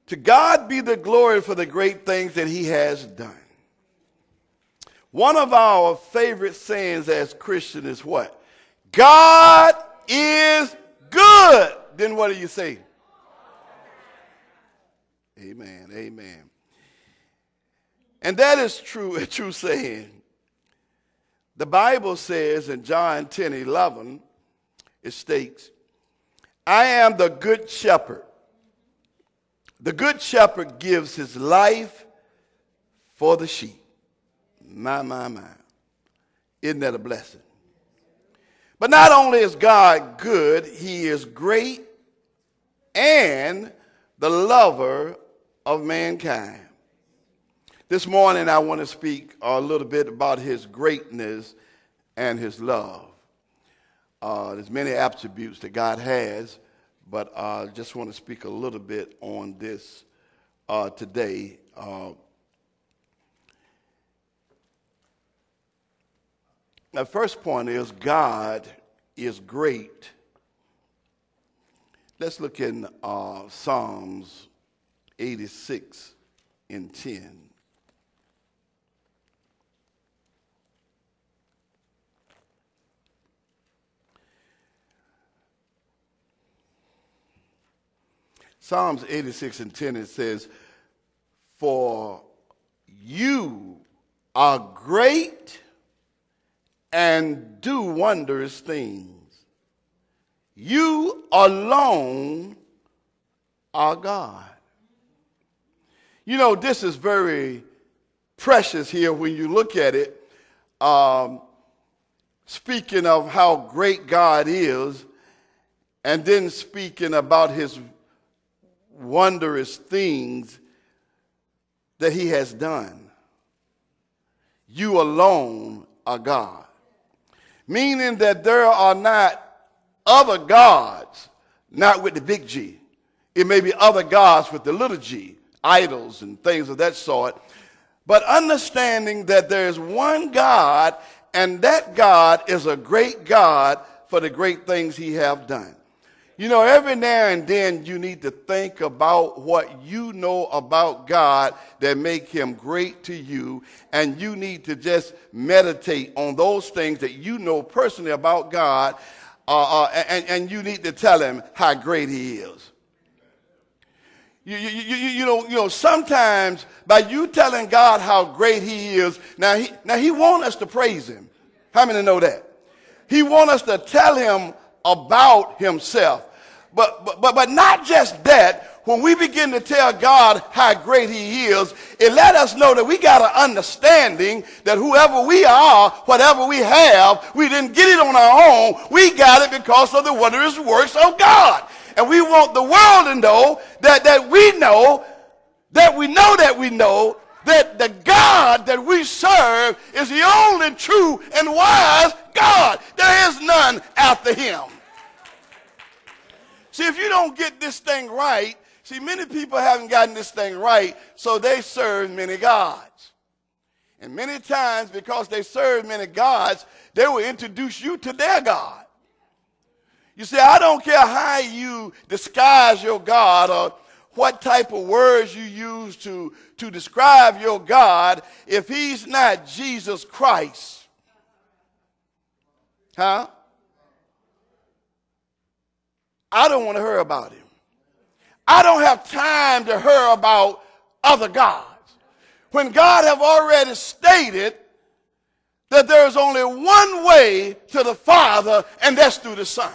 To God be the glory for the great things that he has done. One of our favorite sayings as Christians is what? God is good. Then what do you say? Amen, amen. And that is true, a true saying. The Bible says in John 10:11, it states, I am the good shepherd. The good shepherd gives his life for the sheep. My. Isn't that a blessing? But not only is God good, he is great and the lover of mankind. This morning I want to speak a little bit about his greatness and his love. There's many attributes that God has, but I just want to speak a little bit on this today. The first point is God is great. Let's look in Psalms 86:10. Psalms 86:10, it says, for you are great and do wondrous things. You alone are God. You know, this is very precious here when you look at it. Speaking of how great God is, and then speaking about his wondrous things that he has done. You alone are God. Meaning that there are not other gods, not with the big G. It may be other gods with the little g, idols and things of that sort. But understanding that there is one God, and that God is a great God for the great things he have done. You know, every now and then you need to think about what you know about God that make him great to you, and you need to just meditate on those things that you know personally about God, and you need to tell him how great he is. You know, sometimes by you telling God how great he is, now he wants us to praise him. How many know that? He wants us to tell him about himself. But not just that. When we begin to tell God how great he is, it let us know that we got an understanding that whoever we are, whatever we have, we didn't get it on our own. We got it because of the wondrous works of God. And we want the world to know that we know that the God that we serve is the only true and wise God. There is none after him. See, if you don't get this thing right, see, many people haven't gotten this thing right, so they serve many gods. And many times, because they serve many gods, they will introduce you to their God. You see, I don't care how you disguise your God or what type of words you use to describe your God, if he's not Jesus Christ. Huh? I don't want to hear about him. I don't have time to hear about other gods. When God have already stated that there is only one way to the Father, and that's through the Son.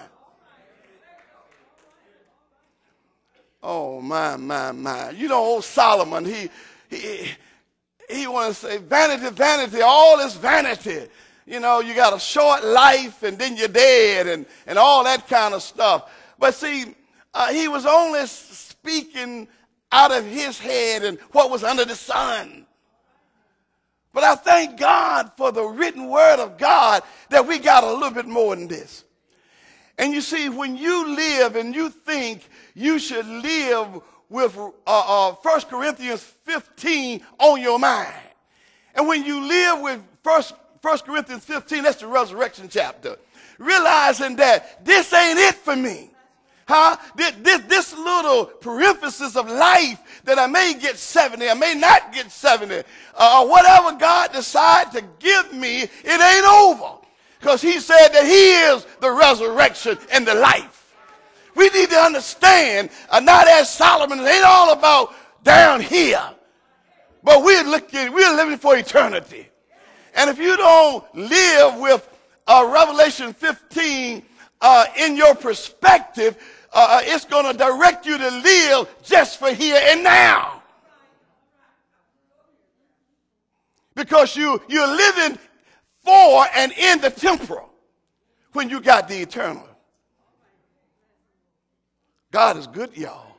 Oh, my. You know, old Solomon, he wants to say, vanity, vanity, all is vanity. You know, you got a short life and then you're dead and all that kind of stuff. But see, he was only speaking out of his head and what was under the sun. But I thank God for the written word of God that we got a little bit more than this. And you see, when you live and you think you should live with 1 Corinthians 15 on your mind. And when you live with 1 Corinthians 15, that's the resurrection chapter, realizing that this ain't it for me. Huh? This little parenthesis of life that I may get 70, I may not get 70, whatever God decides to give me, it ain't over. Because he said that he is the resurrection and the life. We need to understand, not as Solomon, it ain't all about down here. But we're living for eternity. And if you don't live with Revelation 15 in your perspective, it's going to direct you to live just for here and now. Because you're living for and in the temporal when you got the eternal. God is good, y'all.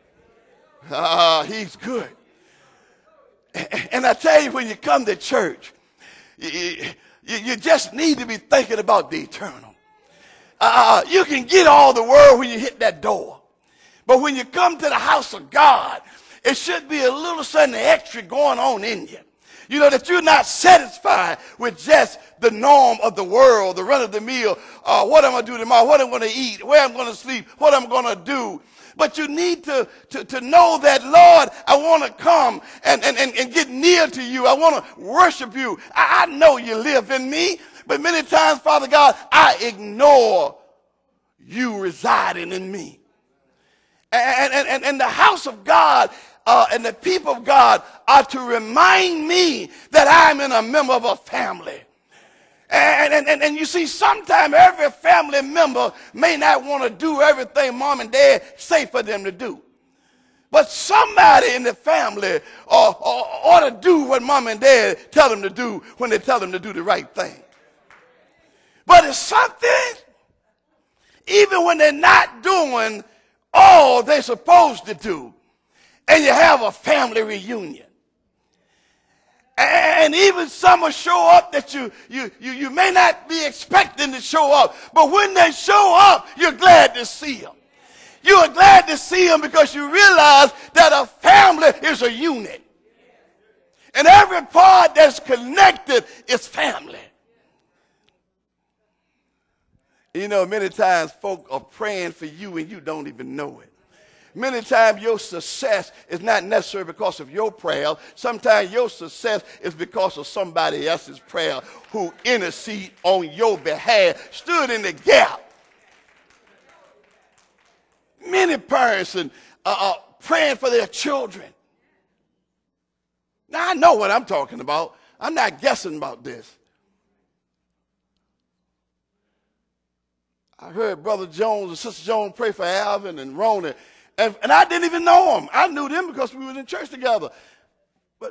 He's good. And I tell you, when you come to church, you just need to be thinking about the eternal. You can get all the world when you hit that door. But when you come to the house of God, it should be a little something extra going on in you. You know, that you're not satisfied with just the norm of the world, the run of the mill, what I'm going to do tomorrow, what I'm going to eat, where I'm going to sleep, what I'm going to do. But you need to know that, Lord, I want to come and get near to you. I want to worship you. I know you live in me, but many times, Father God, I ignore you residing in me. And the house of God and the people of God are to remind me that I'm a member of a family. And you see, sometimes every family member may not want to do everything mom and dad say for them to do. But somebody in the family ought to do what mom and dad tell them to do when they tell them to do the right thing. But it's something, even when they're not doing all they're supposed to do, and you have a family reunion. And even some will show up that you may not be expecting to show up. But when they show up, you're glad to see them. You are glad to see them because you realize that a family is a unit. And every part that's connected is family. You know, many times folk are praying for you and you don't even know it. Many times your success is not necessarily because of your prayer. Sometimes your success is because of somebody else's prayer who intercede on your behalf, stood in the gap. Many parents are praying for their children. Now, I know what I'm talking about. I'm not guessing about this. I heard Brother Jones and Sister Jones pray for Alvin and Rona. And I didn't even know them. I knew them because we were in church together. But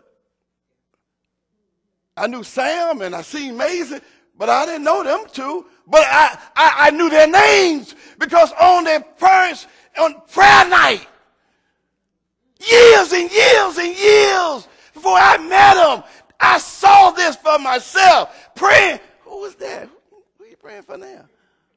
I knew Sam and I seen Maisie, but I didn't know them two. But I knew their names because on their parents, on prayer night, years and years and years before I met them, I saw this for myself. Praying. Who was that? Who are you praying for now?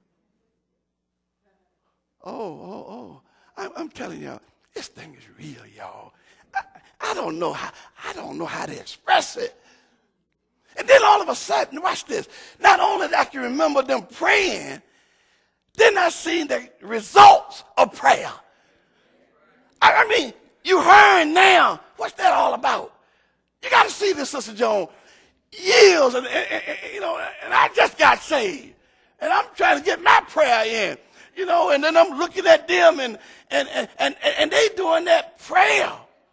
Oh. I'm telling y'all, this thing is real, y'all. I don't know how to express it. And then all of a sudden, watch this. Not only did I can remember them praying, then I seen the results of prayer. I mean, you heard now. What's that all about? You got to see this, Sister Joan. Years, and I just got saved. And I'm trying to get my prayer in. You know, and then I'm looking at them and they doing that prayer.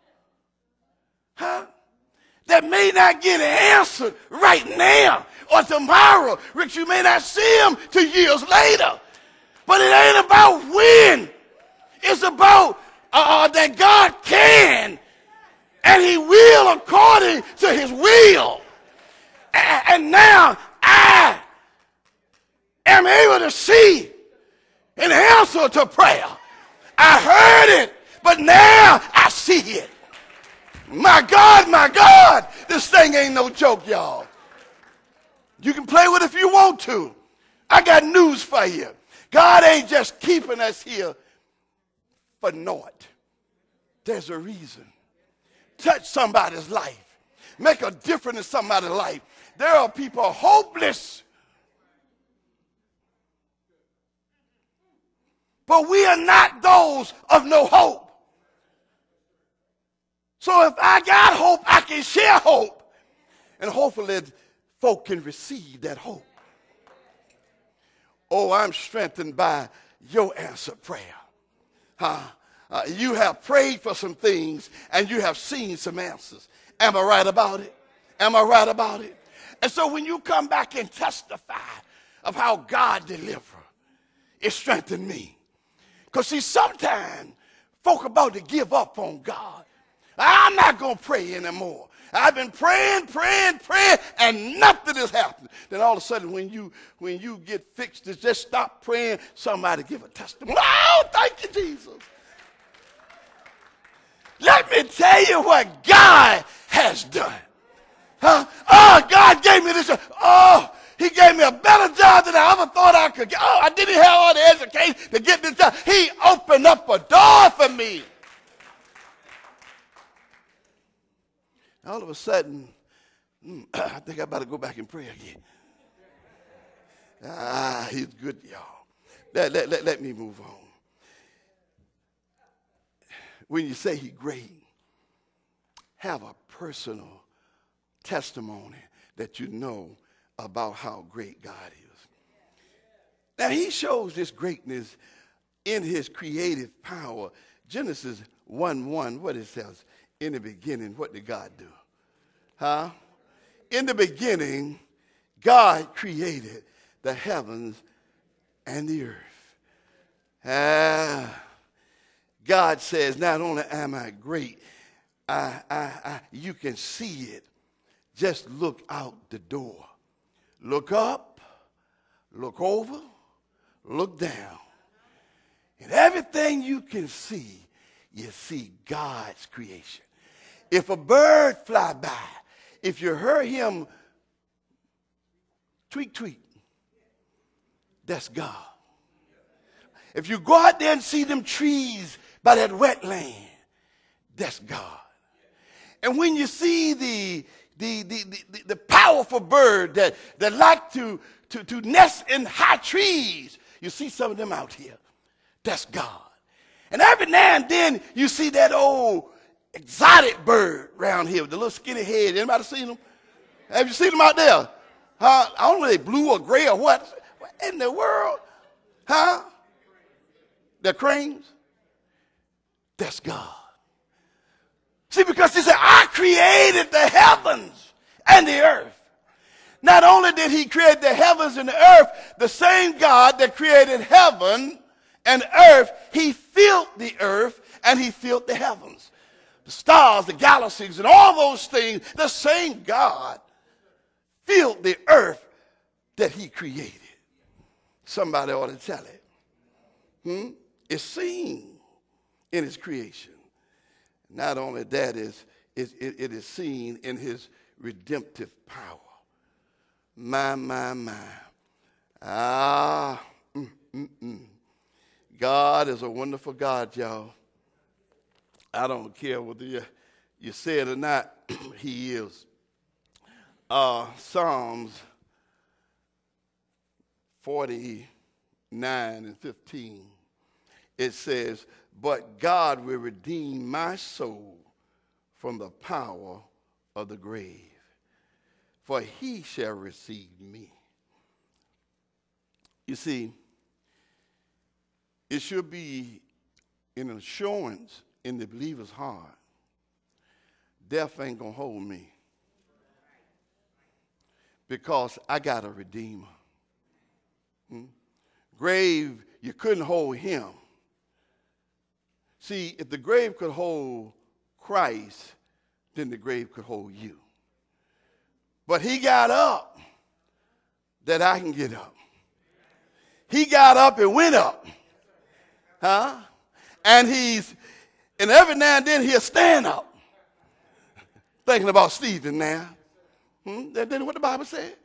Huh? That may not get answered right now or tomorrow. Rich, you may not see them till years later. But it ain't about when. It's about that God can and he will according to his will. And now I am able to see an answer to prayer. I heard it, but now I see it. My God, this thing ain't no joke, y'all. You can play with it if you want to. I got news for you. God ain't just keeping us here for naught. There's a reason. Touch somebody's life. Make a difference in somebody's life. There are people hopeless. but we are not those of no hope. So if I got hope, I can share hope. And hopefully folk can receive that hope. Oh, I'm strengthened by your answered prayer. You have prayed for some things and you have seen some answers. Am I right about it? Am I right about it? And so when you come back and testify of how God delivered, it strengthened me. Because see, sometimes folk about to give up on God. I'm not going to pray anymore. I've been praying, and nothing has happened. Then all of a sudden, when you get fixed, to just stop praying, somebody give a testimony. Oh, thank you, Jesus. Let me tell you what God has done. Oh, God gave me this. Oh, he gave me a better job than I ever thought I could get. Oh, I didn't have all the education to get this job. He opened up a door for me. All of a sudden, I think I better go back and pray again. He's good, y'all. Let me move on. When you say he's great, have a personal testimony that you know about how great God is. Now, he shows this greatness in his creative power. Genesis 1:1, what it says? In the beginning, what did God do? In the beginning, God created the heavens and the earth. God says, not only am I great, you can see it. Just look out the door. Look up, look over, look down. And everything you can see, you see God's creation. If a bird fly by, if you hear him tweet, tweet, that's God. If you go out there and see them trees by that wetland, that's God. And when you see the powerful bird that like to nest in high trees, you see some of them out here, that's God. And every now and then you see that old exotic bird around here with the little skinny head. Anybody seen them? Have you seen them out there? I don't know if they blue or gray or what. What in the world? They're cranes? That's God. See, because he said, I created the heavens and the earth. Not only did he create the heavens and the earth, the same God that created heaven and earth, he filled the earth and he filled the heavens. The stars, the galaxies, and all those things, the same God filled the earth that he created. Somebody ought to tell it. It's seen in his creation. Not only that, it is seen in his redemptive power. My. God is a wonderful God, y'all. I don't care whether you say it or not, he is. Psalms 49 and 15, it says, but God will redeem my soul from the power of the grave, for he shall receive me. You see, it should be an assurance in the believer's heart. Death ain't going to hold me because I got a redeemer. Grave, you couldn't hold him. See, if the grave could hold Christ, then the grave could hold you. But he got up that I can get up. He got up and went up. And every now and then he'll stand up. Thinking about Stephen now. That's what the Bible said.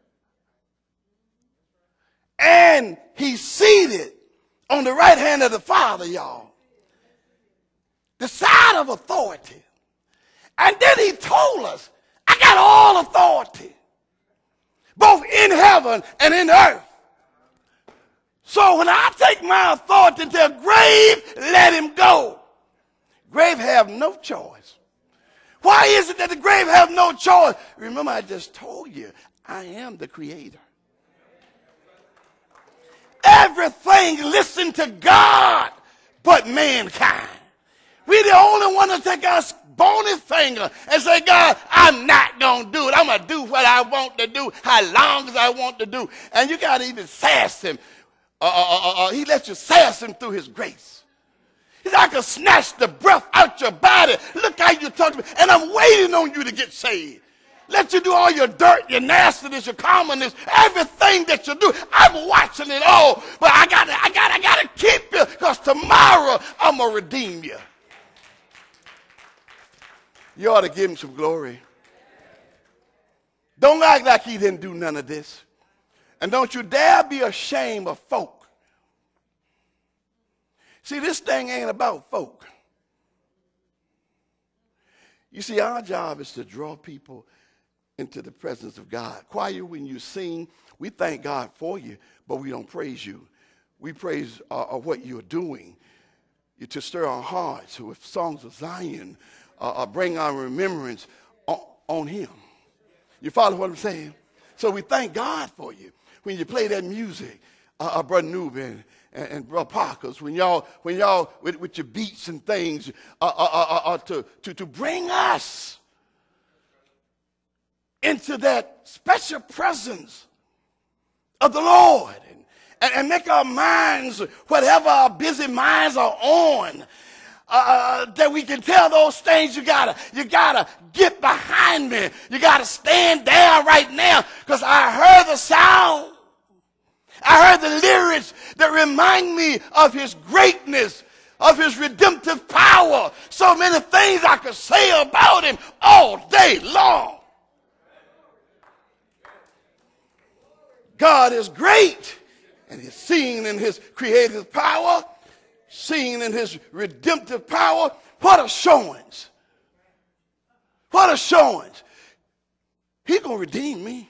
And he's seated on the right hand of the Father, y'all. The side of authority. And then he told us, I got all authority, both in heaven and in earth. So when I take my authority and tell grave, let him go, grave have no choice. Why is it that the grave have no choice? Remember, I just told you, I am the creator. Everything listen to God but mankind. We're the only one to take our bony finger and say, God, I'm not going to do it. I'm going to do what I want to do, how long as I want to do. And you got to even sass him. He lets you sass him through his grace. He said, I can snatch the breath out your body. Look how you talk to me. And I'm waiting on you to get saved. Let you do all your dirt, your nastiness, your commonness, everything that you do. I'm watching it all. But I gotta keep you, because tomorrow I'm going to redeem you. You ought to give him some glory. Don't act like he didn't do none of this. And don't you dare be ashamed of folk. See, this thing ain't about folk. You see, our job is to draw people into the presence of God. Choir, when you sing, we thank God for you, but we don't praise you. We praise what you're doing. You to stir our hearts with songs of Zion, bring our remembrance on him. You follow what I'm saying? So we thank God for you. When you play that music, Brother Newman and Brother Parkers, when y'all with your beats and things, to bring us into that special presence of the Lord and make our minds, whatever our busy minds are on, that we can tell those things. You gotta get behind me. You gotta stand down right now, because I heard the sound. I heard the lyrics that remind me of his greatness, of his redemptive power. So many things I could say about him all day long. God is great, and he's seen in his creative power, seen in his redemptive power. What a showings. What a showings. He's going to redeem me.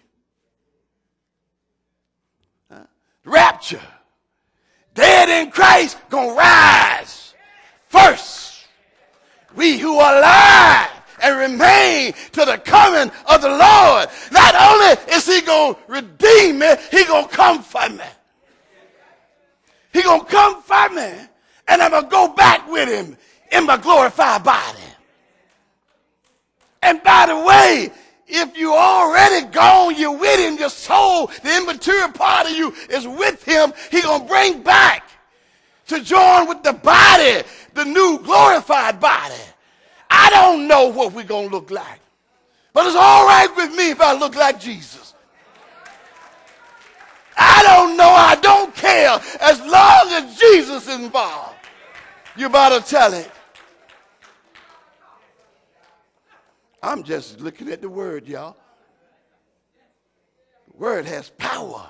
Rapture. Dead in Christ going to rise first. We who are alive and remain to the coming of the Lord. Not only is he going to redeem me, he going to come for me. He going to come for me, and I'm going to go back with him in my glorified body. And by the way, if you already gone, you're with him, your soul, the immature part of you is with him, he's going to bring back to join with the body, the new glorified body. I don't know what we're going to look like, but it's all right with me if I look like Jesus. I don't know, I don't care, as long as Jesus is involved. You better tell it. I'm just looking at the word, y'all. The word has power.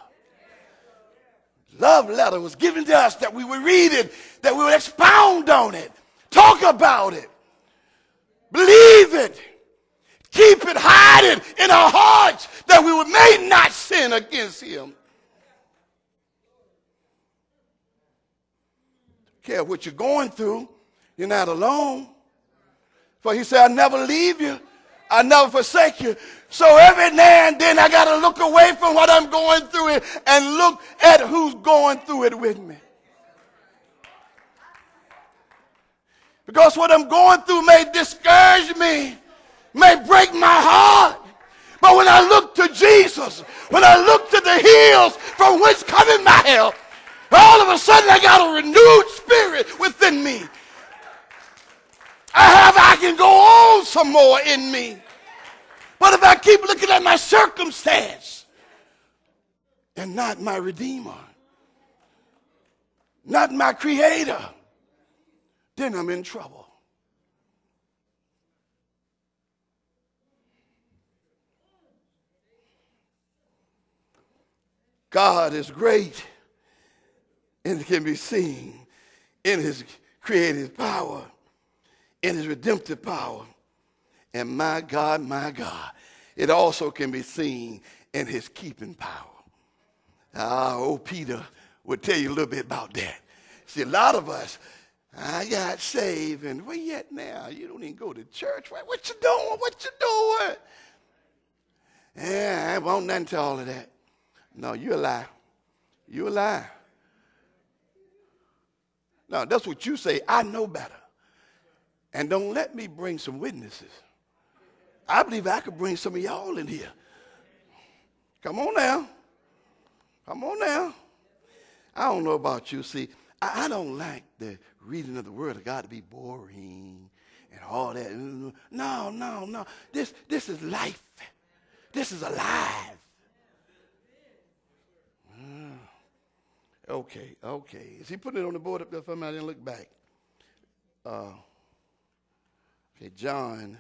Love letter was given to us that we would read it, that we would expound on it, talk about it, believe it, keep it hiding in our hearts, that we may not sin against him. Don't care what you're going through, you're not alone. For he said, I'll never leave you. I'll never forsake you. So every now and then I got to look away from what I'm going through and look at who's going through it with me. Because what I'm going through may discourage me, may break my heart. But when I look to Jesus, when I look to the hills from whence cometh my help, all of a sudden I got a renewed spirit within me. I can go on some more in me. But if I keep looking at my circumstance and not my Redeemer, not my Creator, then I'm in trouble. God is great, and it can be seen in his creative power, in his redemptive power. And my God, it also can be seen in his keeping power. Oh, Peter will tell you a little bit about that. See, a lot of us, I got saved, and where you at now? You don't even go to church. What you doing? What you doing? Yeah, I won't nothing to all of that. No, you're a lie. You're a lie. No, that's what you say. I know better. And don't let me bring some witnesses. I believe I could bring some of y'all in here. Come on now. Come on now. I don't know about you. See, I don't like the reading of the Word of God to be boring and all that. No. This is life. This is alive. Okay. Is he putting it on the board up there for me? I didn't look back. Okay, John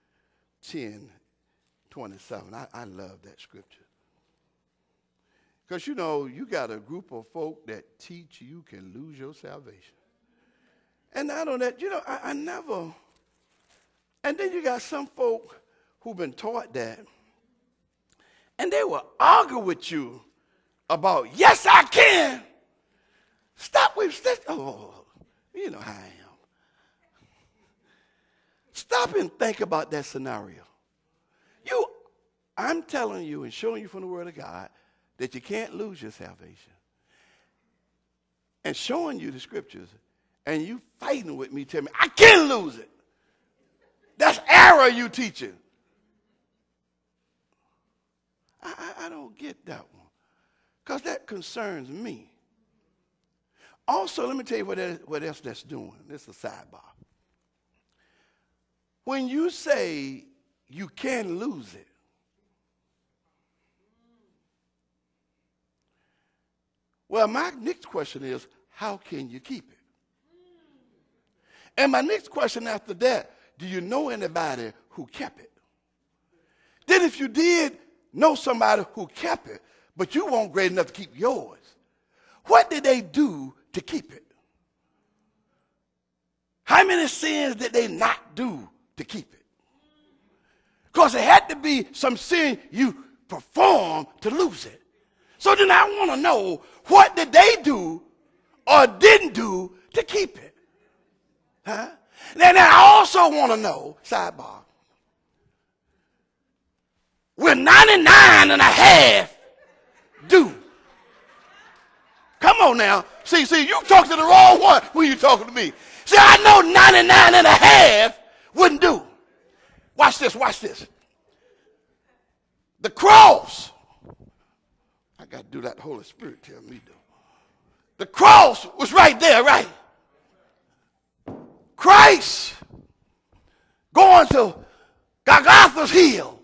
10:27. I love that scripture. Because, you know, you got a group of folk that teach you can lose your salvation. And not on that, you know, I never. And then you got some folk who've been taught that. And they will argue with you about, yes, I can. Stop with that. Oh, you know how I am. Stop and think about that scenario. I'm telling you and showing you from the Word of God that you can't lose your salvation. And showing you the scriptures, and you fighting with me, tell me, I can lose it. That's error you teaching. I don't get that one. Because that concerns me. Also, let me tell you what else that's doing. This is a sidebar. When you say you can lose it, well, my next question is, how can you keep it? And my next question after that, do you know anybody who kept it? Then if you did know somebody who kept it, but you weren't great enough to keep yours, what did they do to keep it? How many sins did they not do to keep it? Because it had to be some sin you performed to lose it. So then I want to know, what did they do or didn't do to keep it? Huh? Then I also want to know, sidebar, will 99 and a half do? Come on now. See, you talk to the wrong one when you talking to me. See, I know 99 and a half wouldn't do. Watch this. The cross. I got to do that. The Holy Spirit tell me to. The cross was right there, right? Christ going to Golgotha's hill.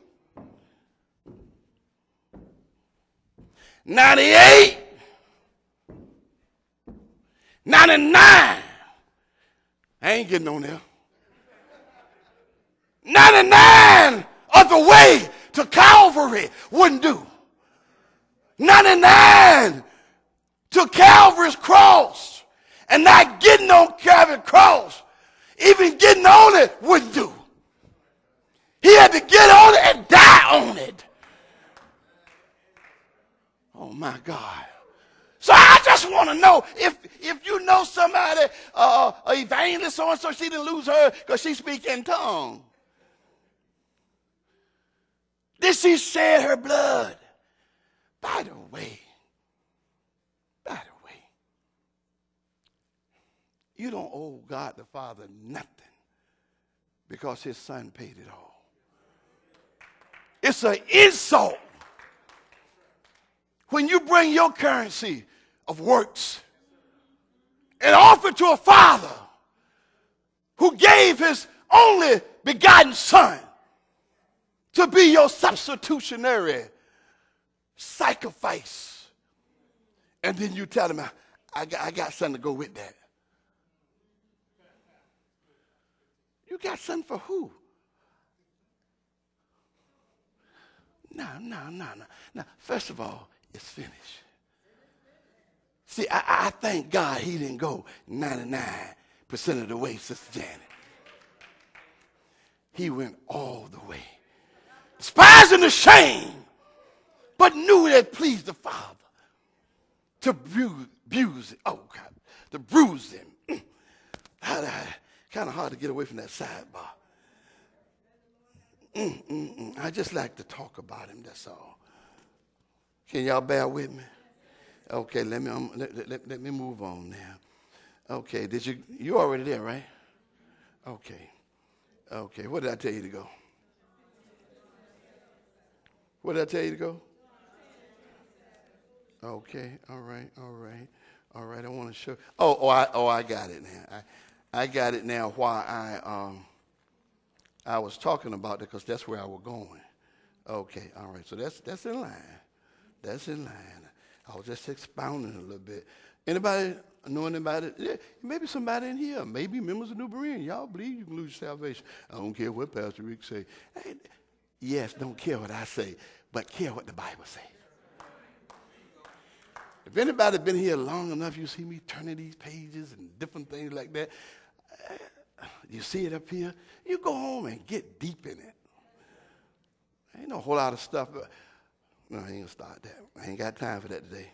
98, 99. I ain't getting on there. 99 of the way to Calvary wouldn't do. 99 to Calvary's cross and not getting on Calvary's cross, even getting on it wouldn't do. He had to get on it and die on it. Oh my God. So I just want to know if you know somebody, an evangelist so-and-so, she didn't lose her because she speaks in tongues. Did she shed her blood? By the way, you don't owe God the Father nothing because his son paid it all. It's an insult when you bring your currency of works and offer to a father who gave his only begotten son to be your substitutionary sacrifice. And then you tell him, I got something to go with that. You got something for who? No. First of all, it's finished. See, I thank God he didn't go 99% of the way, Sister Janet. He went all the way. Despising the shame, but knew that it pleased the Father to bruising. Oh, God. The bruising. Kind of hard to get away from that sidebar. I just like to talk about him, that's all. Can y'all bear with me? Okay, let me move on now. Okay, you already there, right? Okay. Okay, what did I tell you to go? What did I tell you to go? Okay, all right. I want to show. I got it now. I got it now. Why I was talking about it, because that's where I was going. Okay, all right. So that's in line. That's in line. I was just expounding a little bit. Anybody know anybody? Yeah, maybe somebody in here. Maybe members of New Berean. Y'all believe you can lose your salvation. I don't care what Pastor Rick say. Hey, yes, don't care what I say, but care what the Bible says. If anybody been here long enough, you see me turning these pages and different things like that. You see it up here. You go home and get deep in it. Ain't no whole lot of stuff. No, I ain't gonna start that. I ain't got time for that today.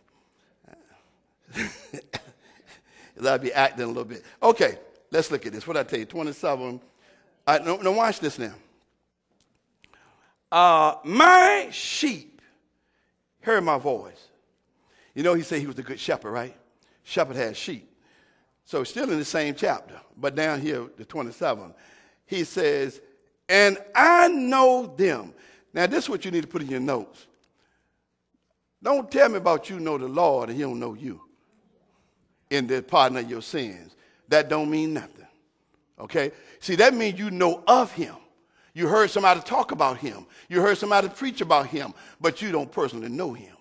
I'll be acting a little bit. Okay, let's look at this. What I tell you? 27. Now watch this now. My sheep heard my voice. You know, he said he was the good shepherd, right? Shepherd has sheep. So still in the same chapter, but down here, the 27, he says, and I know them. Now, this is what you need to put in your notes. Don't tell me about you know the Lord and he don't know you in the pardon of your sins. That don't mean nothing, okay? See, that means you know of him. You heard somebody talk about him. You heard somebody preach about him, but you don't personally know him.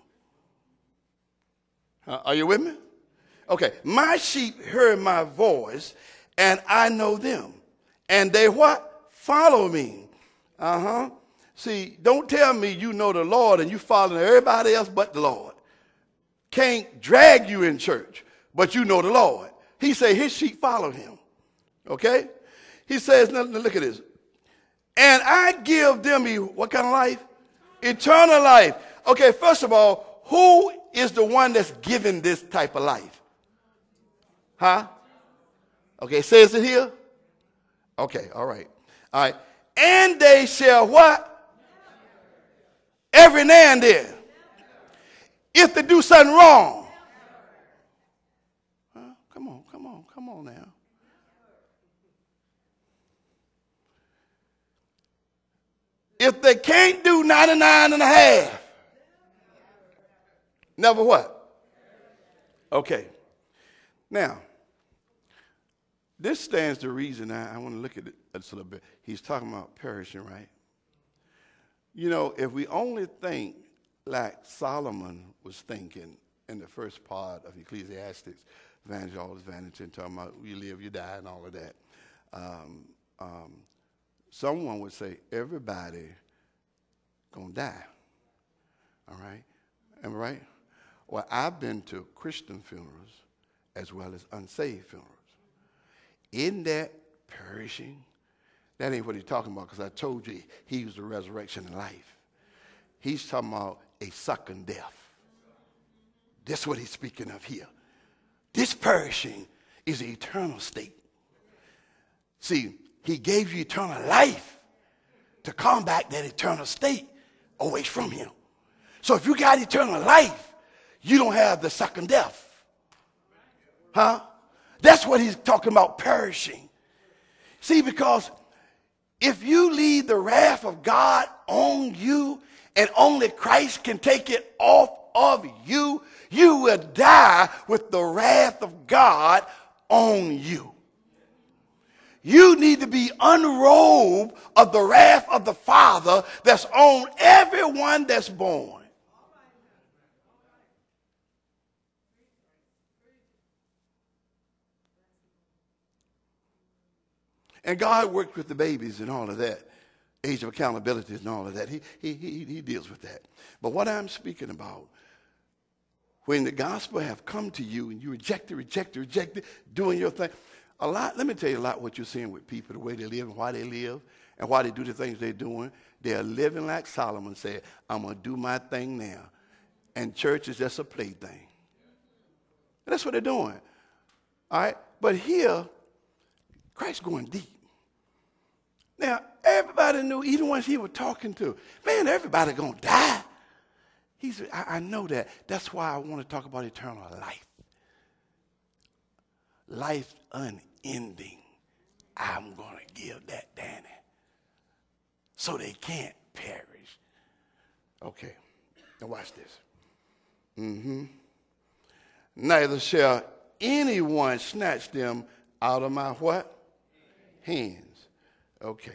Are you with me? Okay, my sheep heard my voice, and I know them. And they what? Follow me. See, don't tell me you know the Lord and you following everybody else but the Lord. Can't drag you in church, but you know the Lord. He said his sheep follow him. Okay? He says, now look at this. And I give them what kind of life? Eternal life. Okay, first of all, who is the one that's giving this type of life? Huh? Okay, says it here? Okay, all right. All right. And they shall what? Every now and then. If they do something wrong. Come on now. If they can't do 99 and a half. Never what? Okay. Now, this stands to reason. I want to look at it just a little bit. He's talking about perishing, right? You know, if we only think like Solomon was thinking in the first part of Ecclesiastes, vanity, all is vanity, talking about you live, you die, and all of that. Someone would say everybody gonna die. All right? Am I right? Well, I've been to Christian funerals as well as unsaved funerals. In that perishing, that ain't what he's talking about, because I told you he was the resurrection and life. He's talking about a second death. That's what he's speaking of here. This perishing is an eternal state. See, he gave you eternal life to combat that eternal state away from him. So if you got eternal life, you don't have the second death. Huh? That's what he's talking about, perishing. See, because if you leave the wrath of God on you and only Christ can take it off of you, you will die with the wrath of God on you. You need to be unrobed of the wrath of the Father that's on everyone that's born. And God worked with the babies and all of that. Age of accountability and all of that. He deals with that. But what I'm speaking about, when the gospel have come to you and you reject it, doing your thing, let me tell you a lot what you're seeing with people, the way they live and why they live and why they do the things they're doing. They're living like Solomon said, I'm going to do my thing now. And church is just a plaything. And that's what they're doing. All right? But here, Christ's going deep. Now, everybody knew, even ones he was talking to, man, everybody going to die. He said, I know that. That's why I want to talk about eternal life. Life unending. I'm going to give that, Danny. So they can't perish. Okay, now watch this. Neither shall anyone snatch them out of my what? Hands. Okay.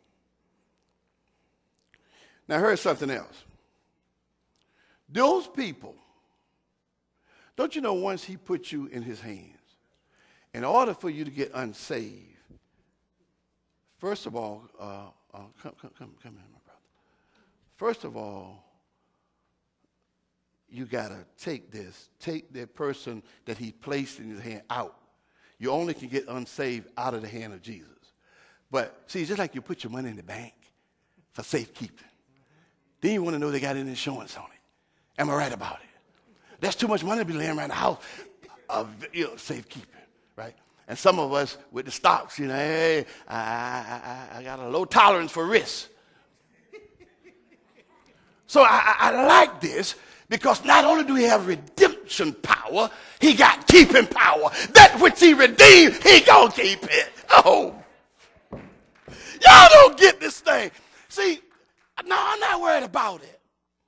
Now here's something else. Those people, don't you know once he put you in his hands, in order for you to get unsaved, first of all, come here, my brother. First of all, you got to take the person that he placed in his hand out. You only can get unsaved out of the hand of Jesus. But see, just like you put your money in the bank for safekeeping, then you want to know they got an insurance on it. Am I right about it? That's too much money to be laying around the house of safekeeping, right? And some of us with the stocks, hey, I got a low tolerance for risk. So I like this because not only do he have redemption power, he got keeping power. That which he redeemed, he gonna keep it. Oh, y'all don't get this thing. See, no, I'm not worried about it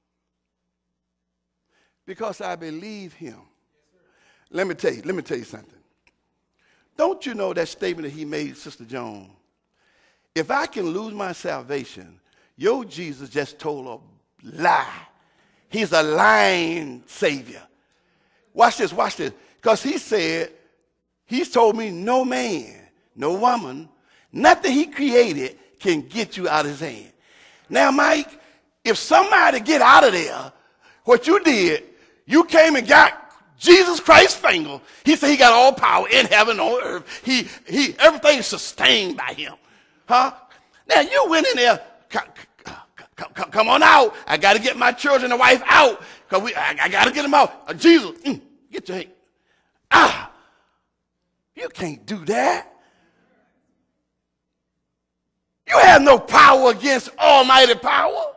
because I believe him. Let me tell you something. Don't you know that statement that he made, Sister Joan? If I can lose my salvation, your Jesus just told a lie. He's a lying Savior. Watch this. Because he said, he's told me no man, no woman, nothing he created can get you out of his hand. Now, Mike, if somebody get out of there, what you did, you came and got Jesus Christ's finger. He said he got all power in heaven and on earth. Everything is sustained by him. Huh? Now, you went in there, come on out. I got to get my children and wife out. I got to get them out. Jesus, get your hand. You can't do that. You have no power against almighty power.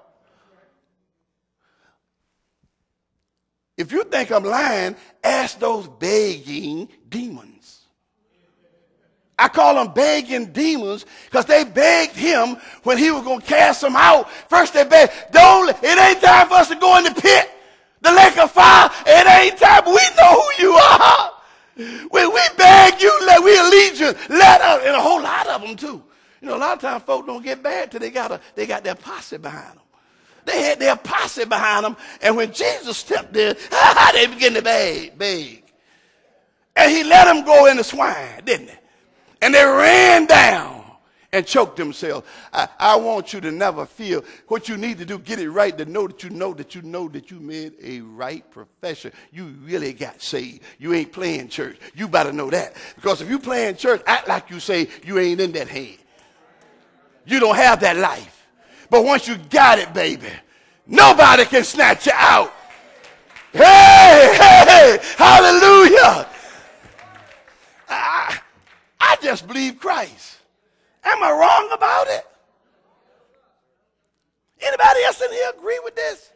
If you think I'm lying, ask those begging demons. I call them begging demons because they begged him when he was going to cast them out. First they begged, it ain't time for us to go in the pit, the lake of fire. It ain't time. We know who you are. We beg you, we allegiance, let us, and a whole lot of them too. A lot of times folk don't get bad till they got their posse behind them. They had their posse behind them, and when Jesus stepped in, they began to beg. And he let them go in the swine, didn't he? And they ran down and choked themselves. I want you to never feel what you need to do, get it right, to know that you made a right profession. You really got saved. You ain't playing church. You better know that. Because if you playing church, act like you say you ain't in that hand. You don't have that life. But once you got it, baby, nobody can snatch you out. Hey, hallelujah. I just believe Christ. Am I wrong about it? Anybody else in here agree with this?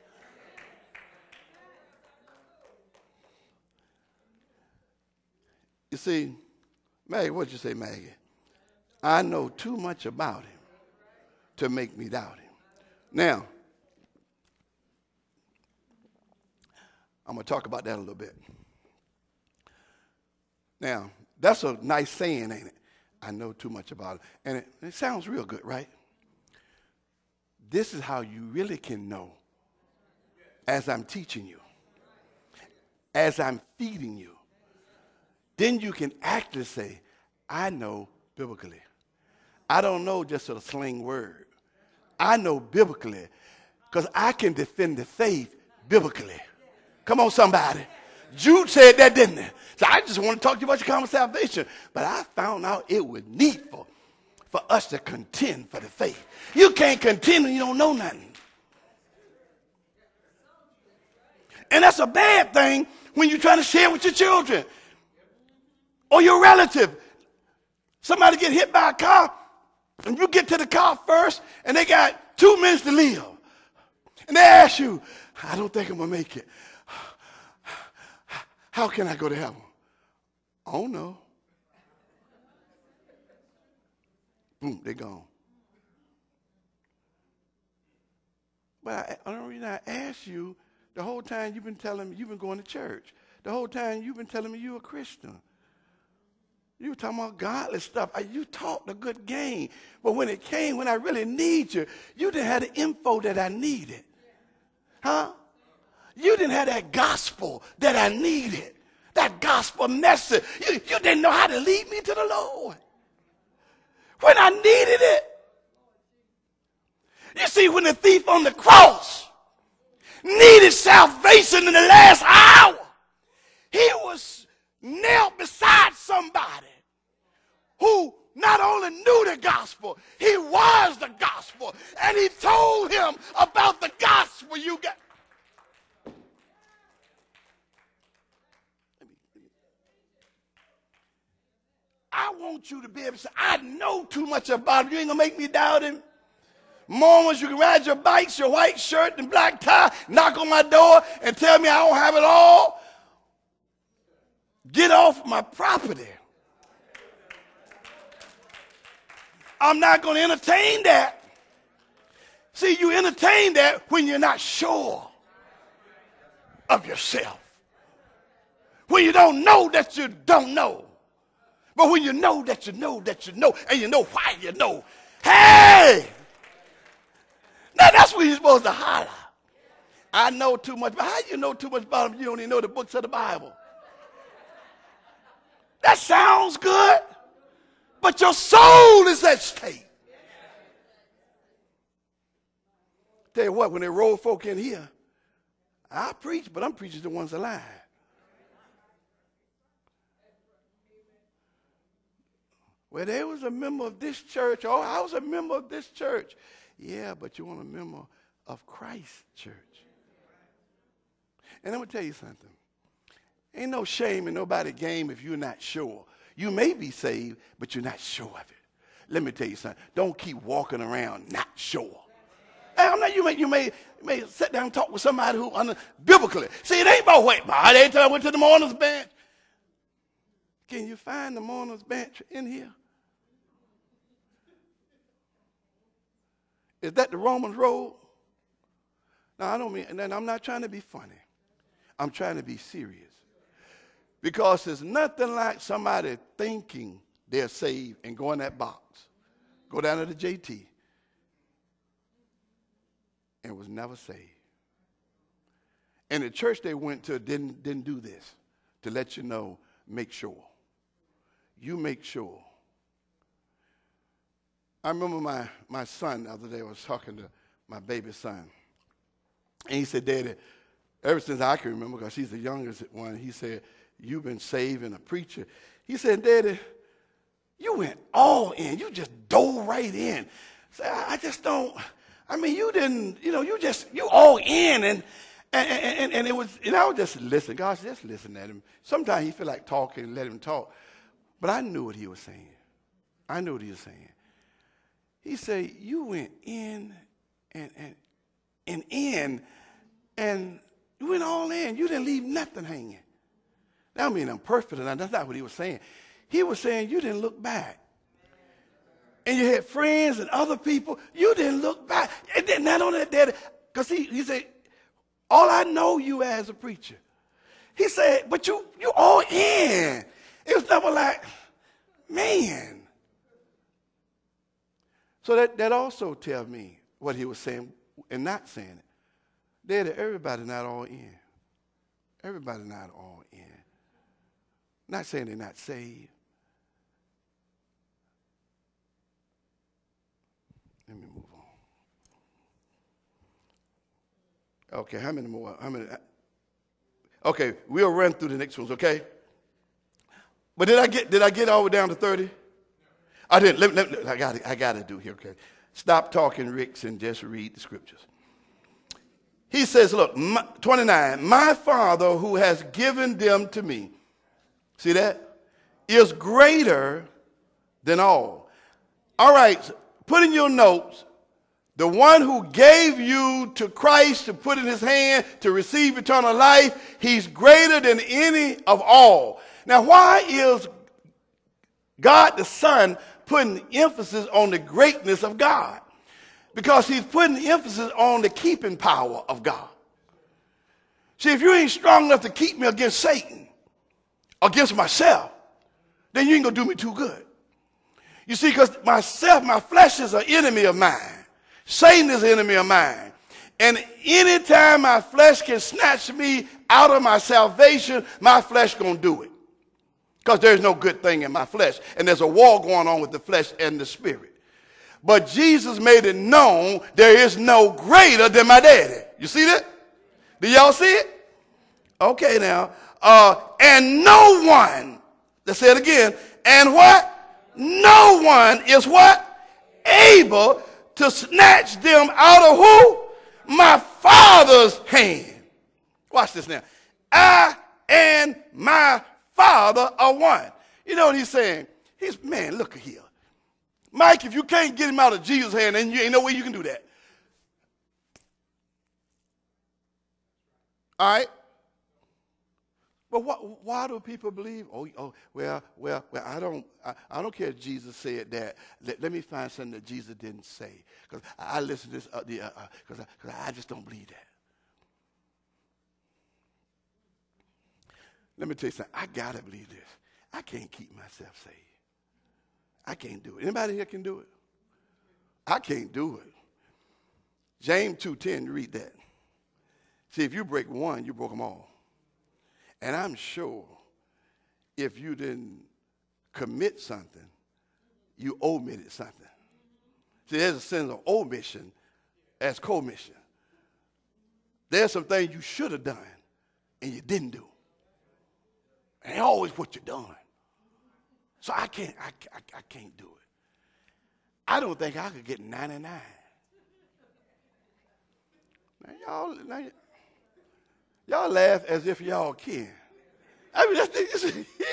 You see, Maggie, what'd you say, Maggie? I know too much about him to make me doubt him. Now, I'm going to talk about that a little bit. Now, that's a nice saying, ain't it? I know too much about it. And it sounds real good, right? This is how you really can know as I'm teaching you, as I'm feeding you. Then you can actually say, I know biblically. I don't know just a slang word. I know biblically because I can defend the faith biblically. Come on, somebody. Jude said that, didn't he? So I just want to talk to you about your common salvation. But I found out it was needful for us to contend for the faith. You can't contend when you don't know nothing. And that's a bad thing when you're trying to share with your children. Or your relative. Somebody get hit by a car, and you get to the car first, and they got 2 minutes to live. And they ask you, I don't think I'm going to make it. How can I go to heaven? I don't know. Boom, they're gone. But the only reason I asked you, the whole time you've been telling me you've been going to church. The whole time you've been telling me you're a Christian. You were talking about godly stuff. You talked a good game. But when it came, when I really need you, you didn't have the info that I needed. Huh? You didn't have that gospel that I needed. That gospel message. You didn't know how to lead me to the Lord. When I needed it. You see, when the thief on the cross needed salvation in the last hour, he was nailed beside somebody who not only knew the gospel, he was the gospel. And he told him about the gospel you got. I want you to be able to say, I know too much about him. You ain't going to make me doubt him. Mormons, you can ride your bikes, your white shirt and black tie, knock on my door and tell me I don't have it all. Get off my property. I'm not going to entertain that. See, you entertain that when you're not sure of yourself. When you don't know that you don't know. But when you know that you know that you know, and you know why you know, hey! Now that's what you're supposed to holler. I know too much. But how do you know too much about them? You don't even know the books of the Bible. That sounds good, but your soul is at stake. Tell you what, when they roll folk in here, I preach, but I'm preaching the ones alive. Well, there was a member of this church. Oh, I was a member of this church. Yeah, but you want a member of Christ's church. And I'm going to tell you something. Ain't no shame in nobody's game if you're not sure. You may be saved, but you're not sure of it. Let me tell you something. Don't keep walking around not sure. I'm not, you may sit down and talk with somebody who, biblically. See, it ain't about wait. Every time I went to the mourner's bench. Can you find the mourner's bench in here? Is that the Romans road? No, I don't mean, and I'm not trying to be funny. I'm trying to be serious. Because there's nothing like somebody thinking they're saved and go in that box. Go down to the JT. And was never saved. And the church they went to didn't do this. To let you know, make sure. You make sure. I remember my son the other day, I was talking to my baby son. And he said, Daddy, ever since I can remember, because he's the youngest one, he said, you've been saved and a preacher. He said, Daddy, you went all in. You just dove right in. So I just don't, I mean, you didn't, you all in. And it was, and I was just listening. God, just listen at him. Sometimes he feel like talking and let him talk. But I knew what he was saying. I knew what he was saying. He said, you went in and you went all in. You didn't leave nothing hanging. That don't mean I'm perfect, and that's not what he was saying. He was saying you didn't look back. And you had friends and other people. You didn't look back. And then not only that, because he said, all I know you as a preacher. He said, but you all in. It was never like, man. So that also tells me what he was saying and not saying it. Daddy, everybody not all in. Everybody not all in. Not saying they're not saved. Let me move on. Okay, how many more? Okay, we'll run through the next ones, okay? But did I get all the way down to 30? I didn't. I got to do here, okay? Stop talking, Ricks, and just read the scriptures. He says, look, 29, my Father who has given them to me. See that? is greater than all. All right, put in your notes, the one who gave you to Christ to put in his hand to receive eternal life, he's greater than any of all. Now, why is God the Son putting emphasis on the greatness of God? Because he's putting emphasis on the keeping power of God. See, if you ain't strong enough to keep me against Satan, against myself, then you ain't going to do me too good. You see, because myself, my flesh is an enemy of mine. Satan is an enemy of mine. And anytime my flesh can snatch me out of my salvation, my flesh going to do it. Because there's no good thing in my flesh. And there's a war going on with the flesh and the spirit. But Jesus made it known there is no greater than my daddy. You see that? Do y'all see it? Okay now. And no one, let's say it again, and what? No one is what? Able to snatch them out of who? My Father's hand. Watch this now. I and my Father are one. You know what he's saying? Man, look here. Mike, if you can't get him out of Jesus' hand, then you ain't no way you can do that. All right? But why do people believe? Well, I don't care if Jesus said that. Let me find something that Jesus didn't say, because I listen to this because I just don't believe that. Let me tell you something. I gotta believe this. I can't keep myself saved. I can't do it. Anybody here can do it? I can't do it. James 2:10. Read that. See, if you break one, you broke them all. And I'm sure if you didn't commit something, you omitted something. See, there's a sense of omission as commission. There's some things you should have done and you didn't do. And they always what you done. So I can't do it. I don't think I could get 99. Now y'all laugh as if y'all can. I mean, that's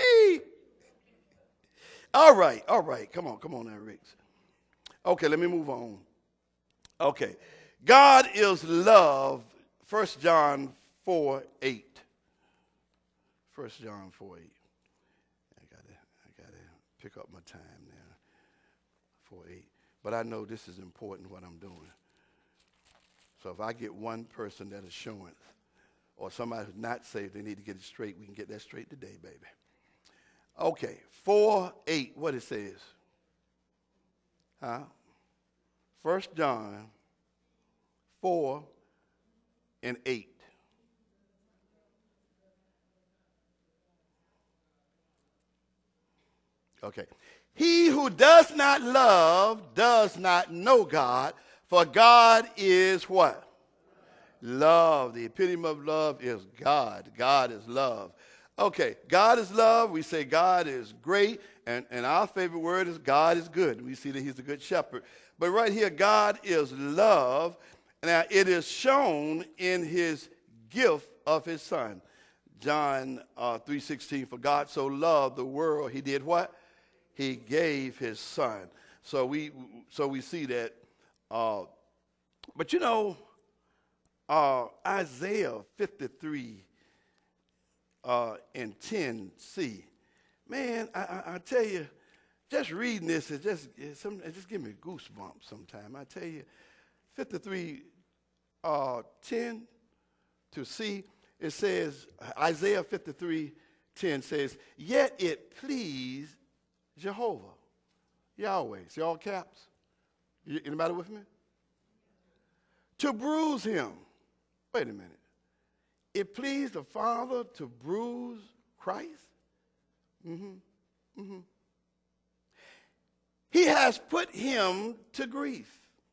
all right. Come on now, Riggs. Okay, let me move on. Okay. God is love, 1 John 4:8. 1 John 4:8. I gotta pick up my time now. 4:8. But I know this is important what I'm doing. So if I get one person that assurance, or somebody who's not saved, they need to get it straight. We can get that straight today, baby. Okay, 4:8, what it says. 1 John 4:8. Okay. He who does not love does not know God, for God is what? Love. The epitome of love is God. God is love. Okay, God is love. We say God is great, and our favorite word is God is good. We see that he's a good shepherd. But right here, God is love. Now, it is shown in his gift of his son. John 3:16, for God so loved the world, he did what? He gave his son. So we see that. But you know, Isaiah 53 and 10c. Man, I tell you, just reading this, it just give me goosebumps sometimes. I tell you, 53 10 to c, it says, Isaiah 53:10 says, yet it pleased Jehovah, Yahweh. See all caps? Anybody with me? To bruise him. Wait a minute. It pleased the Father to bruise Christ? He has put him to grief.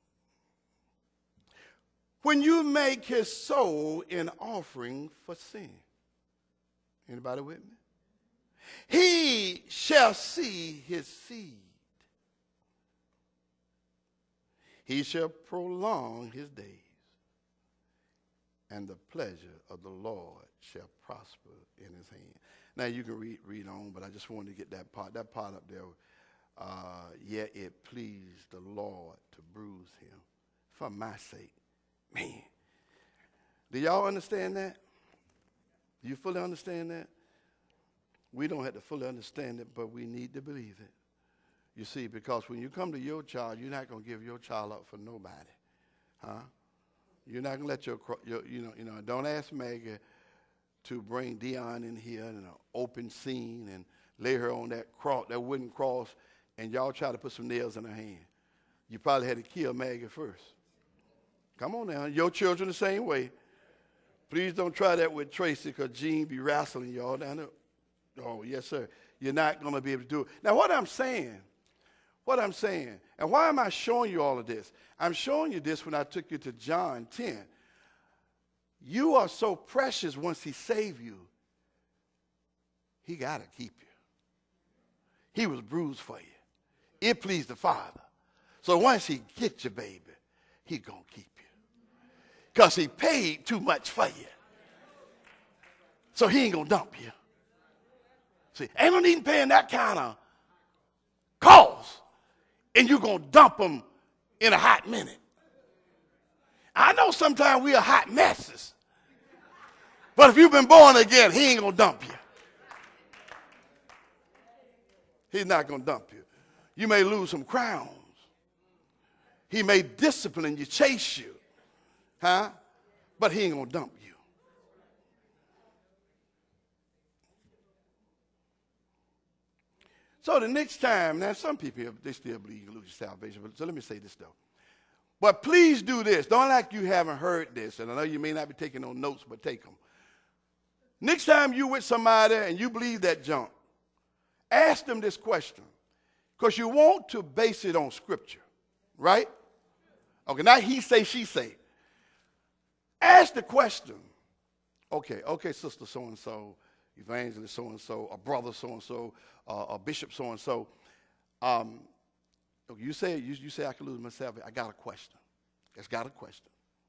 When you make his soul an offering for sin. Anybody with me? He shall see his seed. He shall prolong his days. and the pleasure of the Lord shall prosper in his hand. Now you can read on, but I just wanted to get that part up there. Yet it pleased the Lord to bruise him for my sake. Man, do y'all understand that? Do you fully understand that? We don't have to fully understand it, but we need to believe it. You see, because when you come to your child, you're not going to give your child up for nobody. Huh? You're not going to let your don't ask Maggie to bring Dion in here in an open scene and lay her on that wooden cross, and y'all try to put some nails in her hand. You probably had to kill Maggie first. Come on now. Your children the same way. Please don't try that with Tracy, because Gene be wrestling y'all down there. Oh, yes, sir. You're not going to be able to do it. Now, what I'm saying, and why am I showing you all of this? I'm showing you this when I took you to John 10. You are so precious once he saved you, he got to keep you. He was bruised for you. It pleased the Father. So once he gets you, baby, he going to keep you. Because he paid too much for you. So he ain't going to dump you. See, ain't no need in paying that kind of cost, and you're going to dump them in a hot minute. I know sometimes we are hot messes, but if you've been born again, he ain't going to dump you. He's not going to dump you. You may lose some crowns. He may discipline you, chase you, huh? But he ain't going to dump you. So the next time, now some people, they still believe you can lose your salvation. So let me say this, though. But please do this. Don't act like you haven't heard this. And I know you may not be taking no notes, but take them. Next time you with somebody and you believe that junk, ask them this question. Because you want to base it on Scripture, right? Okay, not he say, she say. Ask the question. Okay, sister so-and-so, evangelist so-and-so, a brother so-and-so, a bishop so-and-so. You say I can lose myself. I got a question. It's got a question.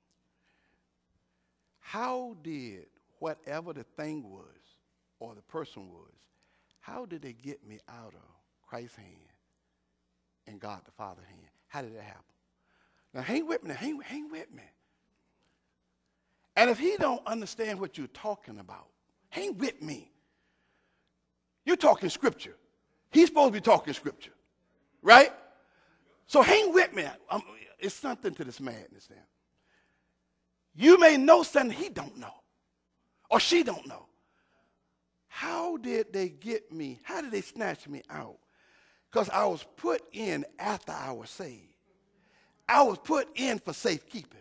How did whatever the thing was or the person was, how did they get me out of Christ's hand and God the Father's hand? How did that happen? Now hang with me. Hang with me. And if he don't understand what you're talking about, hang with me. You're talking Scripture. He's supposed to be talking Scripture, right? So hang with me. It's something to this madness now. You may know something he don't know, or she don't know. How did they get me? How did they snatch me out? Because I was put in after I was saved. I was put in for safekeeping.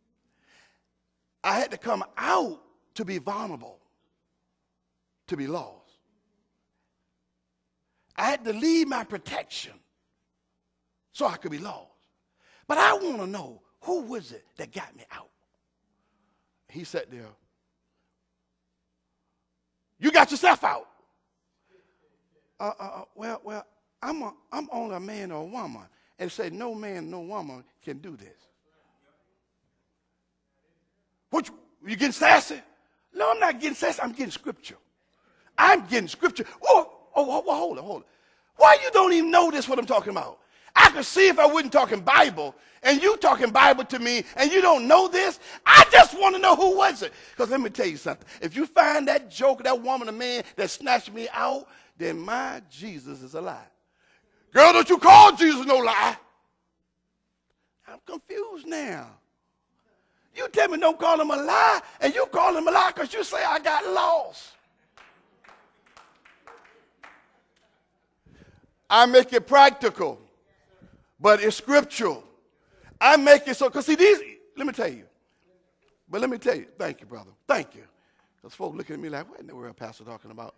I had to come out to be vulnerable, to be lost. I had to leave my protection so I could be lost. But I want to know, who was it that got me out? He sat there. You got yourself out. Well, I'm only a man or a woman. And say, no man, no woman can do this. What, you getting sassy? No, I'm not getting sassy. I'm getting Scripture. I'm getting Scripture. Oh, hold on. Why you don't even know this, what I'm talking about? I could see if I wasn't talking Bible, and you talking Bible to me, and you don't know this. I just want to know, who was it? Because let me tell you something. If you find that joker, that woman, a man that snatched me out, then my Jesus is a lie. Girl, don't you call Jesus no lie. I'm confused now. You tell me don't call him a lie, and you call him a lie because you say I got lost. I make it practical, but it's scriptural. I make it so, because see, let me tell you. Thank you, brother. Thank you. Because folks looking at me like, what in the world pastor talking about?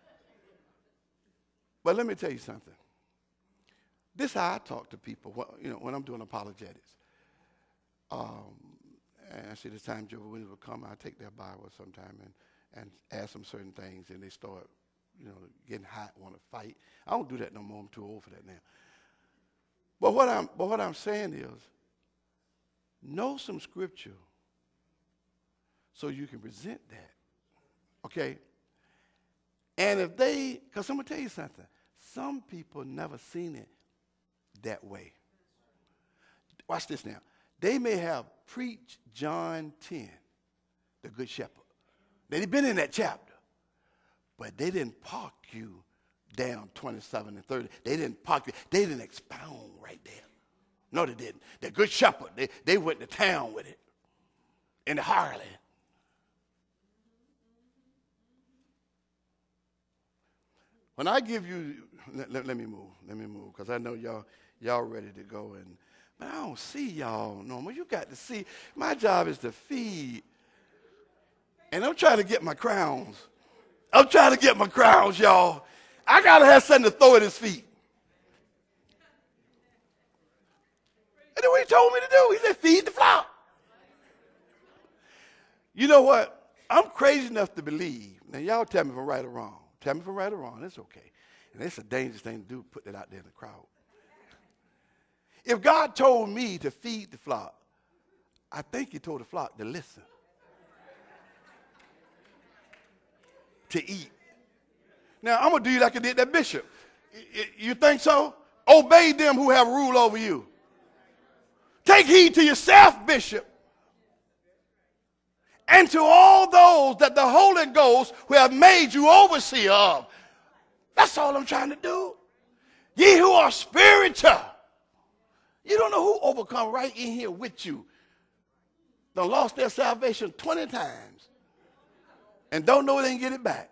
But let me tell you something. This is how I talk to people, when I'm doing apologetics. And I see the time Jehovah's Witnesses will come, I take their Bible sometime and ask them certain things, and they start, getting hot, want to fight. I don't do that no more. I'm too old for that now. But what I'm saying is, know some Scripture so you can present that. Okay? And if they, because I'm going to tell you something, some people never seen it that way. Watch this now. They may have preached John 10, the Good Shepherd. They've been in that chapter, but they didn't park you down 27 and 30. They didn't park you. They didn't expound right there. No, they didn't. The Good Shepherd, they went to town with it in the Harley. When I give you, let me move, because I know y'all ready to go, but I don't see y'all no more. You got to see. My job is to feed, and I'm trying to get my crowns. Y'all. I got to have something to throw at his feet. And then what he told me to do, he said, feed the flock. You know what? I'm crazy enough to believe. Now, y'all tell me if I'm right or wrong. Tell me if I'm right or wrong. That's okay. And it's a dangerous thing to do, put that out there in the crowd. If God told me to feed the flock, I think he told the flock to listen. To eat. Now, I'm going to do you like I did that bishop. You think so? Obey them who have rule over you. Take heed to yourself, bishop. And to all those that the Holy Ghost who have made you overseer of. That's all I'm trying to do. Ye who are spiritual. You don't know who overcome right in here with you. They lost their salvation 20 times. And don't know they can get it back.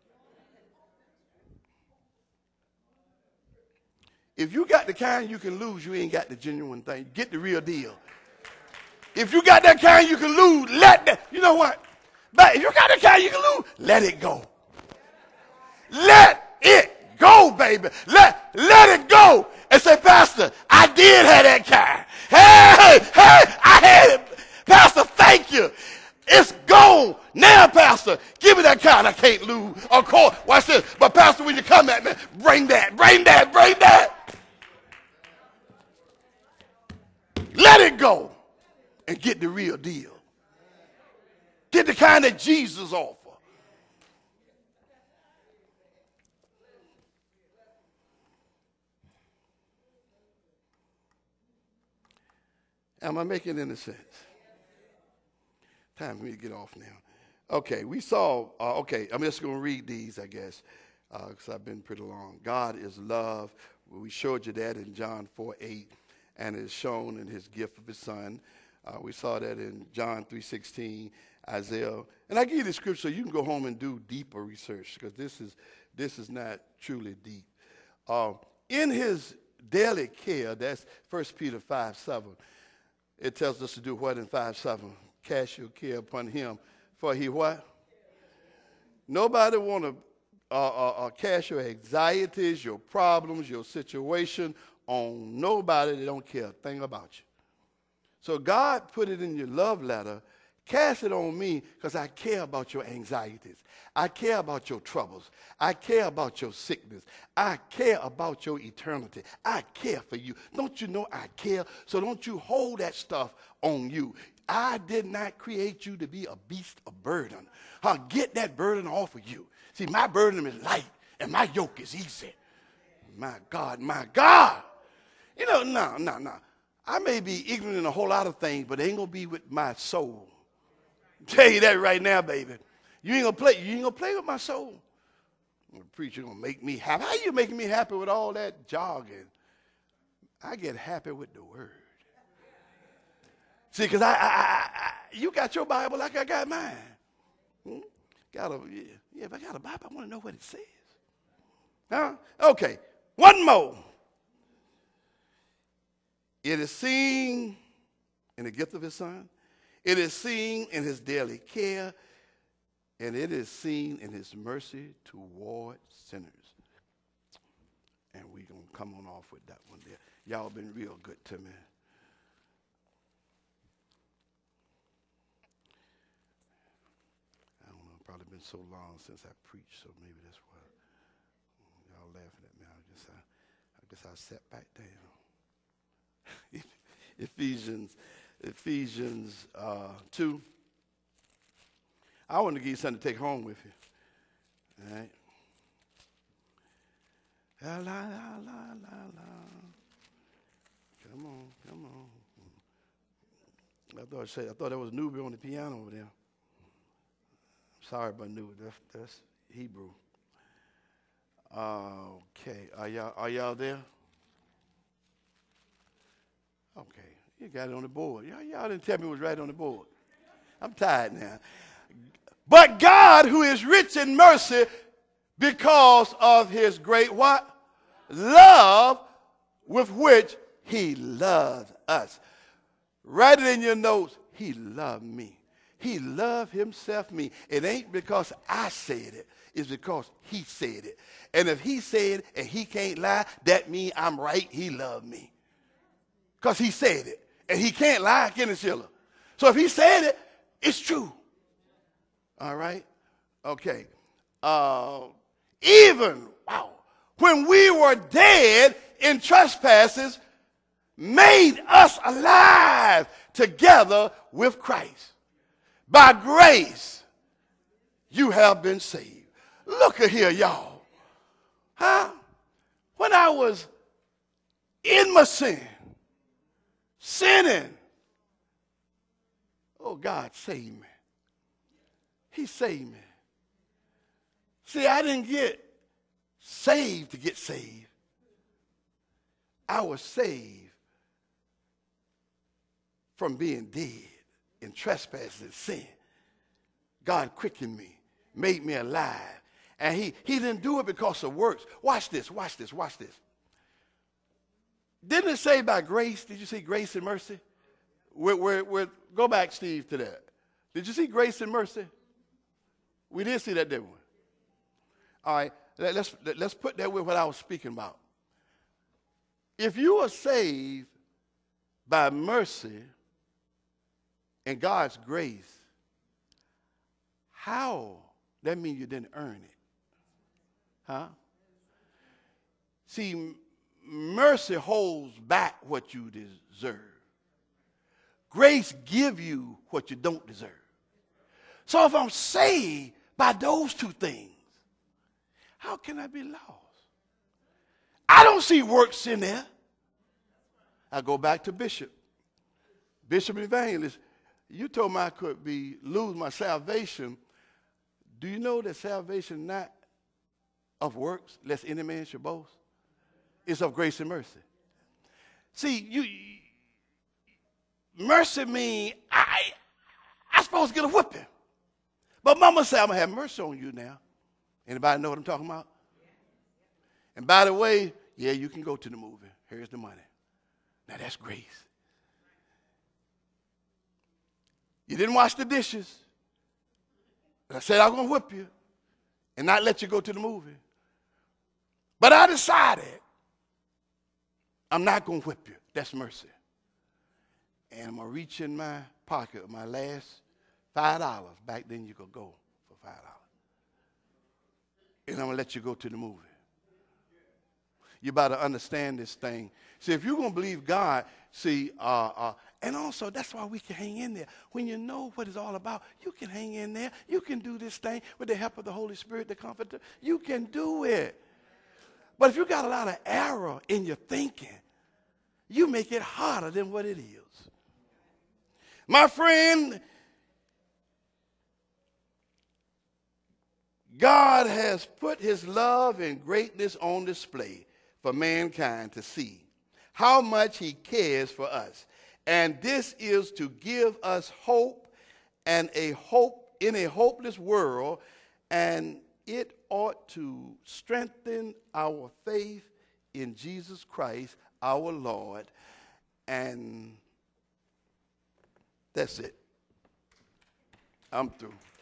If you got the kind you can lose, you ain't got the genuine thing. Get the real deal. If you got that kind you can lose, you know what? But if you got that kind you can lose, let it go. Let it go, baby. Let it go. And say, Pastor, I did have that kind. Hey, I had it. Pastor, thank you. It's gone. Now, Pastor, give me that kind I can't lose. Of course, watch this. But Pastor, when you come at me, bring that. Let it go and get the real deal. Get the kind that Jesus offers. Am I making any sense? Time for me to get off now. Okay, we saw, I'm just going to read these, I guess, because I've been pretty long. God is love. We showed you that in John 4:8, and it's shown in his gift of his son. We saw that in John 3:16, Isaiah. And I give you the scripture so you can go home and do deeper research, because this is not truly deep. In his daily care, that's 1 Peter 5:7, it tells us to do what in 5:7? Cast your care upon him, for he what? Nobody want to cast your anxieties, your problems, your situation on nobody that don't care a thing about you. So God put it in your love letter. Cast it on me because I care about your anxieties. I care about your troubles. I care about your sickness. I care about your eternity. I care for you. Don't you know I care? So don't you hold that stuff on you. I did not create you to be a beast of burden. Get that burden off of you. See, my burden is light and my yoke is easy. My God, my God. You know, no. I may be ignorant in a whole lot of things, but it ain't going to be with my soul. Tell you that right now, baby. You ain't gonna play with my soul. The preacher gonna make me happy. How you making me happy with all that jogging? I get happy with the word. See, because you got your Bible like I got mine. If I got a Bible, I want to know what it says. Huh? Okay, one more. It is seen in the gift of his son. It is seen in his daily care, and it is seen in his mercy toward sinners. And we're going to come on off with that one there. Y'all been real good to me. I don't know, probably been so long since I preached, so maybe that's why y'all laughing at me. I guess I sat back down. Ephesians 2. I want to give you something to take home with you. All right. La, la, la, la, la. Come on, come on. I thought that was Nubia on the piano over there. Sorry about Nubia. That's Hebrew. Okay. Are y'all there? Okay. You got it on the board. Y'all didn't tell me it was right on the board. I'm tired now. But God, who is rich in mercy, because of his great what? Love with which he loved us. Write it in your notes. He loved me. He loved himself me. It ain't because I said it. It's because he said it. And if he said it and he can't lie, that means I'm right. He loved me. Because he said it. And he can't lie, Kenneth Schiller. So if he said it, it's true. All right? Okay. Even, when we were dead in trespasses, made us alive together with Christ. By grace, you have been saved. Look at here, y'all. When I was in my sinning, oh, God saved me. He saved me. See, I didn't get saved to get saved. I was saved from being dead in trespasses and sin. God quickened me, made me alive. And he didn't do it because of works. Watch this, watch this, watch this. Didn't it say by grace? Did you see grace and mercy? Go back, Steve, to that. Did you see grace and mercy? We did see that, didn't we? All right, let's put that with what I was speaking about. If you are saved by mercy and God's grace, how? That means you didn't earn it. Huh? See, mercy holds back what you deserve. Grace gives you what you don't deserve. So if I'm saved by those two things, how can I be lost? I don't see works in there. I go back to Bishop Evangelist. You told me I could lose my salvation. Do you know that salvation not of works, lest any man should boast? It's of grace and mercy. See, mercy means I'm supposed to get a whipping. But mama said, I'm going to have mercy on you now. Anybody know what I'm talking about? And by the way, yeah, you can go to the movie. Here's the money. Now that's grace. You didn't wash the dishes. I said, I'm going to whip you and not let you go to the movie. But I decided I'm not going to whip you. That's mercy. And I'm going to reach in my pocket, my last $5. Back then you could go for $5. And I'm going to let you go to the movie. You better understand this thing. See, if you're going to believe God, and also that's why we can hang in there. When you know what it's all about, you can hang in there. You can do this thing with the help of the Holy Spirit, the Comforter. You can do it. But if you got a lot of error in your thinking, you make it harder than what it is. My friend, God has put his love and greatness on display for mankind to see how much he cares for us. And this is to give us hope and a hope in a hopeless world, and it ought to strengthen our faith in Jesus Christ, our Lord. And that's it. I'm through.